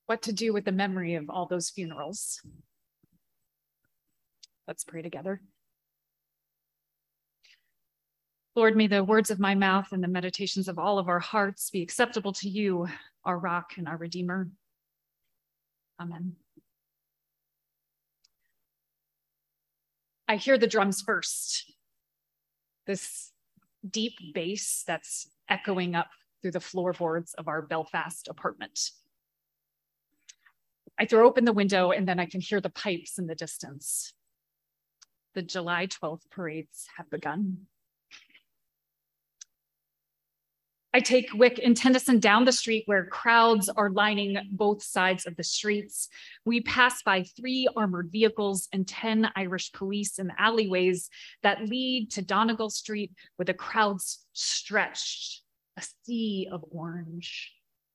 what to do with the memory of all those funerals. Let's pray together. Lord, may the words of my mouth and the meditations of all of our hearts be acceptable to you, our rock and our redeemer. Amen. I hear the drums first. This deep bass that's echoing up through the floorboards of our Belfast apartment. I throw open the window and then I can hear the pipes in the distance. The July 12th parades have begun. I take Wick and Tennyson down the street where crowds are lining both sides of the streets. We pass by 3 armored vehicles and 10 Irish police in the alleyways that lead to Donegal Street, where the crowds stretched, a sea of orange.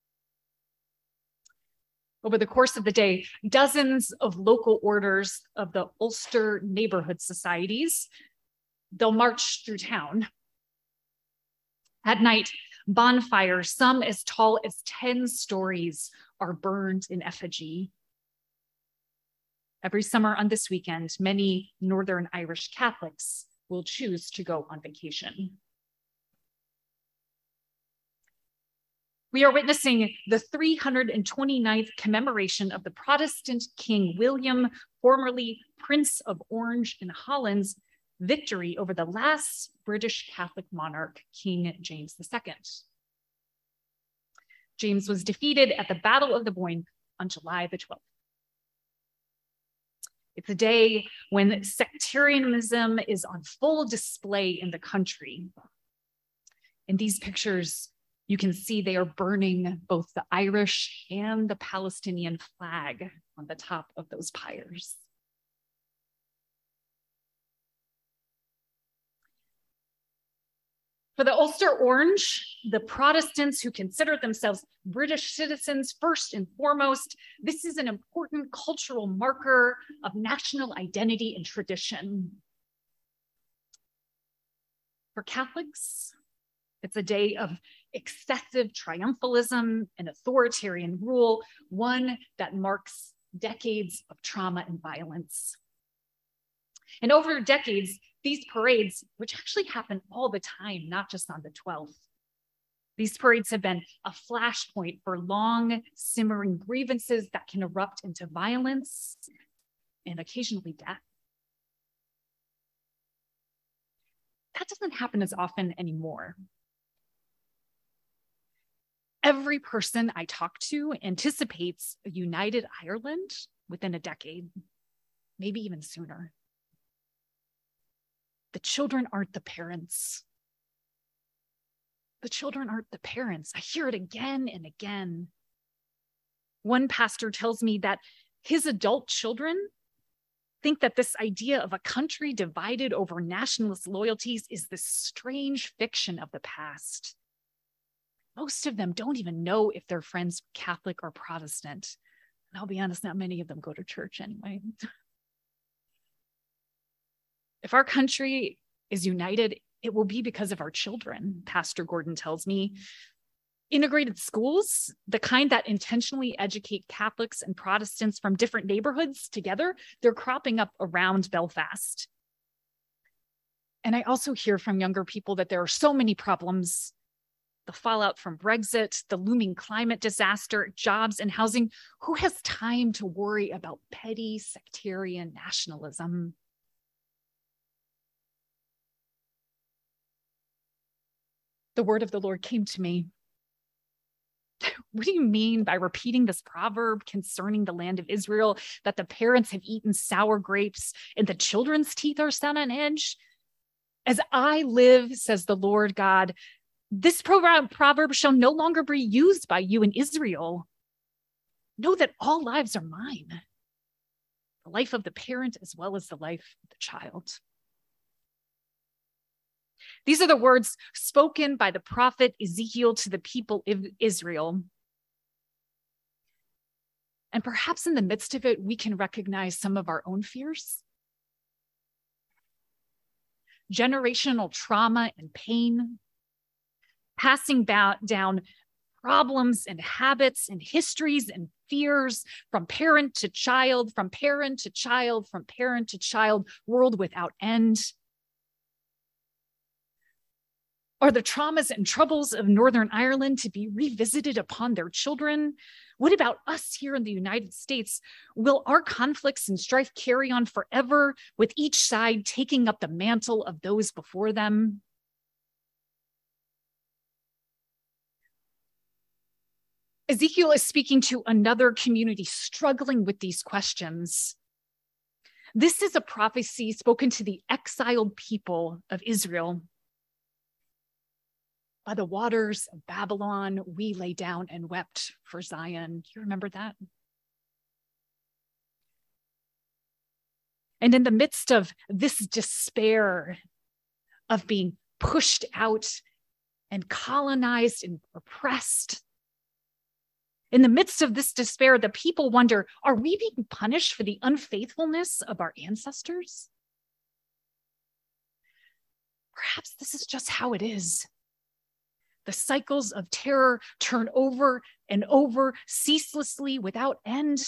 Over the course of the day, dozens of local orders of the Ulster neighborhood societies, they'll march through town. At night, bonfires, some as tall as 10 stories, are burned in effigy. Every summer on this weekend, many Northern Irish Catholics will choose to go on vacation. We are witnessing the 329th commemoration of the Protestant King William, formerly Prince of Orange in Holland's victory over the last British Catholic monarch, King James II. James was defeated at the Battle of the Boyne on July the 12th. It's a day when sectarianism is on full display in the country. In these pictures, you can see they are burning both the Irish and the Palestinian flag on the top of those pyres. For the Ulster Orange, the Protestants who consider themselves British citizens first and foremost, this is an important cultural marker of national identity and tradition. For Catholics, it's a day of excessive triumphalism and authoritarian rule, one that marks decades of trauma and violence. And over decades, these parades, which actually happen all the time, not just on the 12th, these parades have been a flashpoint for long simmering grievances that can erupt into violence and occasionally death. That doesn't happen as often anymore. Every person I talk to anticipates a united Ireland within a decade, maybe even sooner. The children aren't the parents. The children aren't the parents. I hear it again and again. One pastor tells me that his adult children think that this idea of a country divided over nationalist loyalties is this strange fiction of the past. Most of them don't even know if their friends are Catholic or Protestant. And I'll be honest, not many of them go to church anyway. If our country is united, it will be because of our children, Pastor Gordon tells me. Integrated schools, the kind that intentionally educate Catholics and Protestants from different neighborhoods together, they're cropping up around Belfast. And I also hear from younger people that there are so many problems: the fallout from Brexit, the looming climate disaster, jobs and housing. Who has time to worry about petty sectarian nationalism? The word of the Lord came to me. What do you mean by repeating this proverb concerning the land of Israel, that the parents have eaten sour grapes and the children's teeth are set on edge? As I live, says the Lord God, this proverb shall no longer be used by you in Israel. Know that all lives are mine, the life of the parent as well as the life of the child. These are the words spoken by the prophet Ezekiel to the people of Israel. And perhaps in the midst of it, we can recognize some of our own fears. Generational trauma and pain, passing down problems and habits and histories and fears from parent to child, from parent to child, from parent to child, world without end? Are the traumas and troubles of Northern Ireland to be revisited upon their children? What about us here in the United States? Will our conflicts and strife carry on forever, with each side taking up the mantle of those before them? Ezekiel is speaking to another community struggling with these questions. This is a prophecy spoken to the exiled people of Israel. By the waters of Babylon, we lay down and wept for Zion. Do you remember that? And in the midst of this despair of being pushed out and colonized and oppressed, in the midst of this despair, the people wonder, are we being punished for the unfaithfulness of our ancestors? Perhaps this is just how it is. The cycles of terror turn over and over, ceaselessly, without end.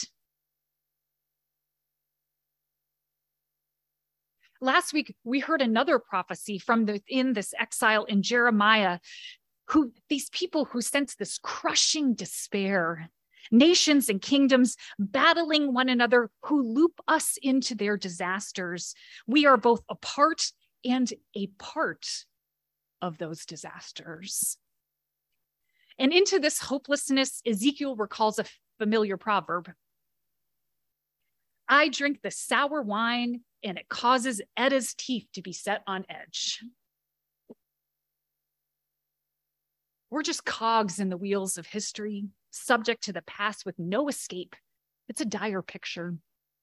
Last week, we heard another prophecy from in this exile in Jeremiah, these people who sense this crushing despair, nations and kingdoms battling one another, who loop us into their disasters. We are both a part and a part of those disasters. And into this hopelessness, Ezekiel recalls a familiar proverb. I drink the sour wine, and it causes Edda's teeth to be set on edge. We're just cogs in the wheels of history, subject to the past with no escape. It's a dire picture.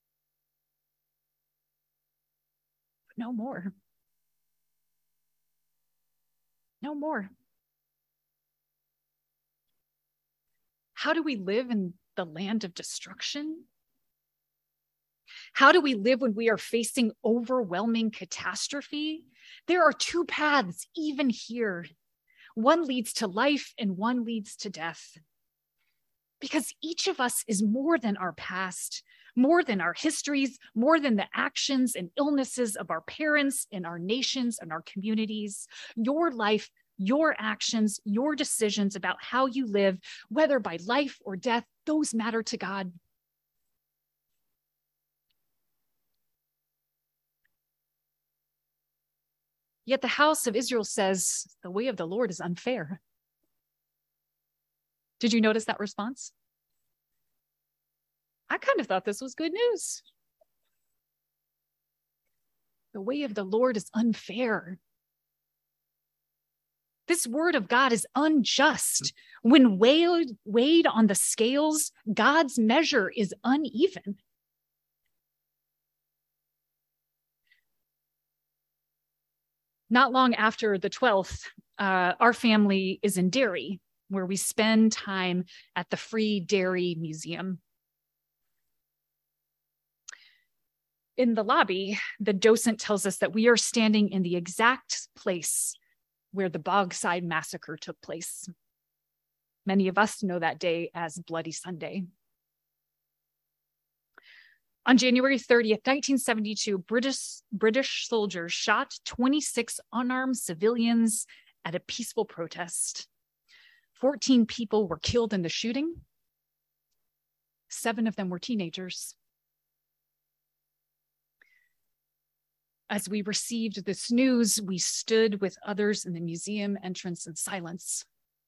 But no more. No more. How do we live in the land of destruction? How do we live when we are facing overwhelming catastrophe? There are two paths, even here. One leads to life and one leads to death. Because each of us is more than our past, more than our histories, more than the actions and illnesses of our parents and our nations and our communities. Your life, your actions, your decisions about how you live, whether by life or death, those matter to God. Yet the house of Israel says, the way of the Lord is unfair. Did you notice that response? I kind of thought this was good news. The way of the Lord is unfair. This word of God is unjust. When weighed on the scales, God's measure is uneven. Not long after the 12th, our family is in Derry, where we spend time at the Free Dairy Museum. In the lobby, the docent tells us that we are standing in the exact place where the Bogside Massacre took place. Many of us know that day as Bloody Sunday. On January 30th, 1972, British soldiers shot 26 unarmed civilians at a peaceful protest. 14 people were killed in the shooting. 7 of them were teenagers. As we received this news, we stood with others in the museum entrance in silence.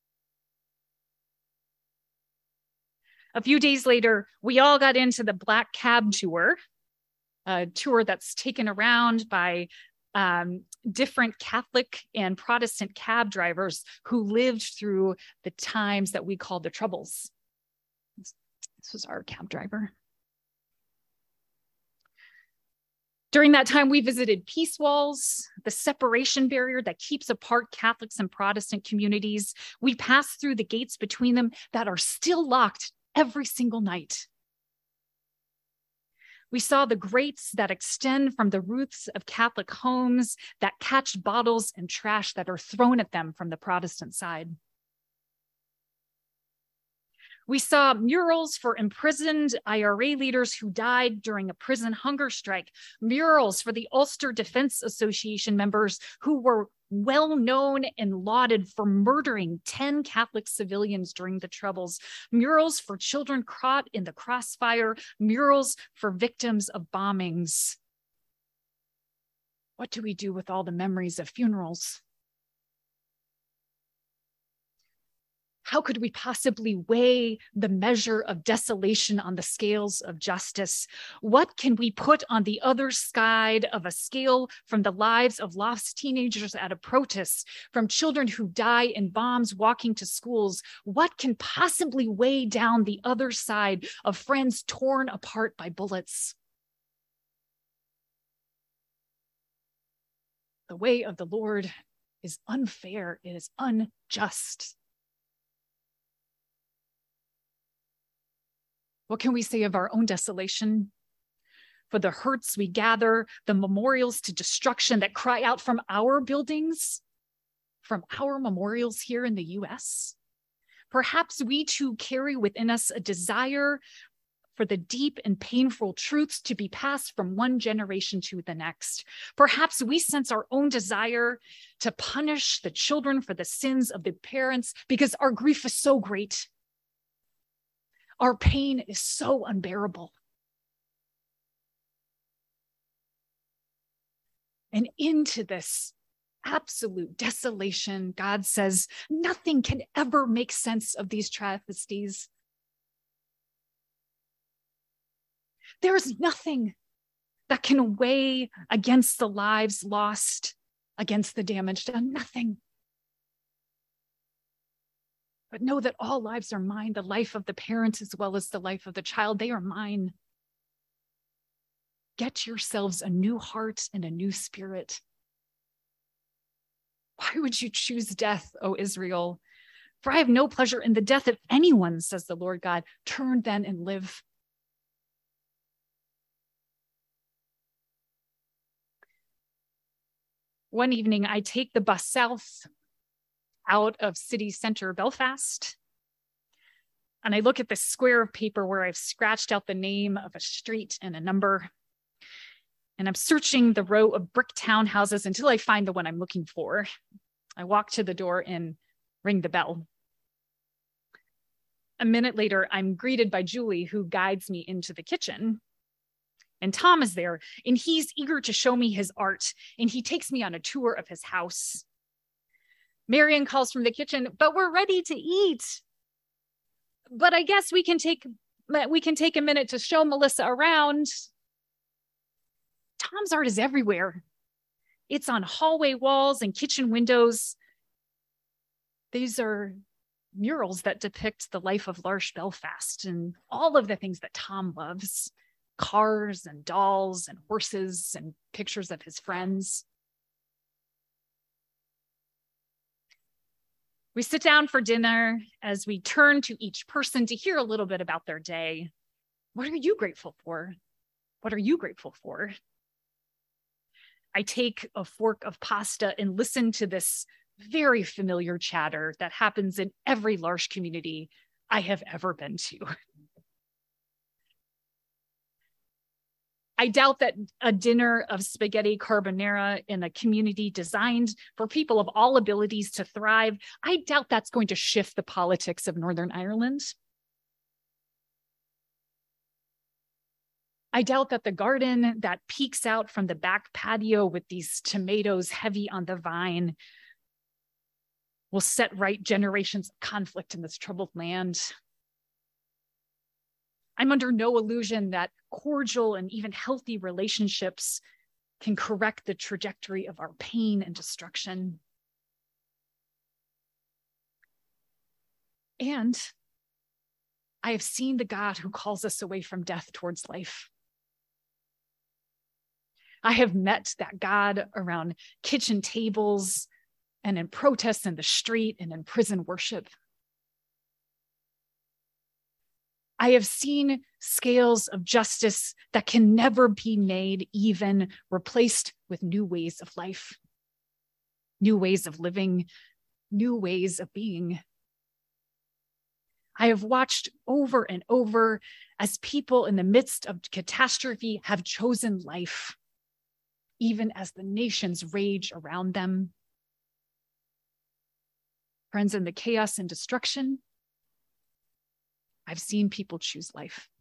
A few days later, we all got into the Black Cab tour, a tour that's taken around by different Catholic and Protestant cab drivers who lived through the times that we call the Troubles. This was our cab driver. During that time, we visited peace walls, the separation barrier that keeps apart Catholics and Protestant communities. We passed through the gates between them that are still locked every single night. We saw the grates that extend from the roofs of Catholic homes that catch bottles and trash that are thrown at them from the Protestant side. We saw murals for imprisoned IRA leaders who died during a prison hunger strike, murals for the Ulster Defense Association members who were well known and lauded for murdering 10 Catholic civilians during the Troubles, murals for children caught in the crossfire, murals for victims of bombings. What do we do with all the memories of funerals? How could we possibly weigh the measure of desolation on the scales of justice? What can we put on the other side of a scale from the lives of lost teenagers at a protest, from children who die in bombs walking to schools? What can possibly weigh down the other side of friends torn apart by bullets? The way of the Lord is unfair, it is unjust. What can we say of our own desolation? For the hurts we gather, the memorials to destruction that cry out from our buildings, from our memorials here in the US? Perhaps we too carry within us a desire for the deep and painful truths to be passed from one generation to the next. Perhaps we sense our own desire to punish the children for the sins of the parents because our grief is so great. Our pain is so unbearable. And into this absolute desolation, God says, nothing can ever make sense of these travesties. There is nothing that can weigh against the lives lost, against the damage done, nothing. But know that all lives are mine, the life of the parent as well as the life of the child, they are mine. Get yourselves a new heart and a new spirit. Why would you choose death, O Israel? For I have no pleasure in the death of anyone, says the Lord God. Turn then and live. One evening, I take the bus south out of city center Belfast, and I look at this square of paper where I've scratched out the name of a street and a number, and I'm searching the row of brick townhouses until I find the one I'm looking for. I walk to the door and ring the bell. A minute later, I'm greeted by Julie, who guides me into the kitchen. And Tom is there, and he's eager to show me his art, and he takes me on a tour of his house. Marion calls from the kitchen, but we're ready to eat. But I guess we can take a minute to show Melissa around. Tom's art is everywhere. It's on hallway walls and kitchen windows. These are murals that depict the life of L'Arche Belfast and all of the things that Tom loves. Cars and dolls and horses and pictures of his friends. We sit down for dinner as we turn to each person to hear a little bit about their day. What are you grateful for? What are you grateful for? I take a fork of pasta and listen to this very familiar chatter that happens in every L'Arche community I have ever been to. I doubt that a dinner of spaghetti carbonara in a community designed for people of all abilities to thrive, I doubt that's going to shift the politics of Northern Ireland. I doubt that the garden that peeks out from the back patio with these tomatoes heavy on the vine will set right generations of conflict in this troubled land. I'm under no illusion that cordial and even healthy relationships can correct the trajectory of our pain and destruction. And I have seen the God who calls us away from death towards life. I have met that God around kitchen tables and in protests in the street and in prison worship. I have seen scales of justice that can never be made even, replaced with new ways of life, new ways of living, new ways of being. I have watched over and over as people in the midst of catastrophe have chosen life, even as the nations rage around them. Friends, in the chaos and destruction, I've seen people choose life.